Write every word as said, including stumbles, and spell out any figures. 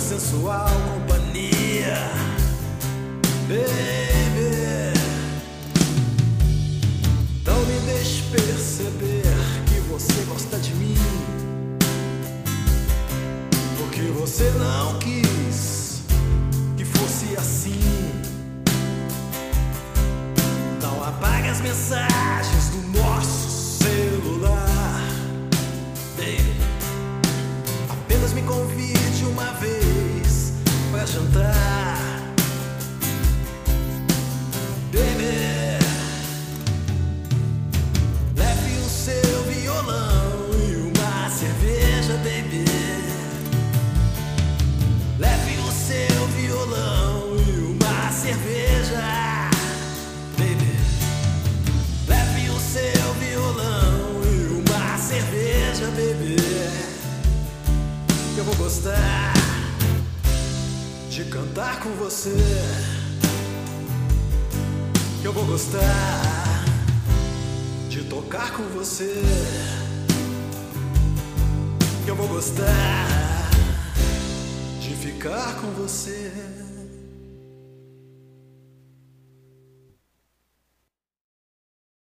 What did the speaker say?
sensual companhia, baby. Não me deixe perceber que você gosta de mim, porque você não quis que fosse assim. Não apague as mensagens do nosso celular, baby. Apenas me convide uma vez pra jantar, baby. Leve o seu violão e uma cerveja, baby. Leve o seu violão e uma cerveja, baby. Leve o seu violão e uma cerveja, baby. Eu vou gostar de cantar com você. Eu vou gostar de tocar com você. Eu vou gostar de ficar com você.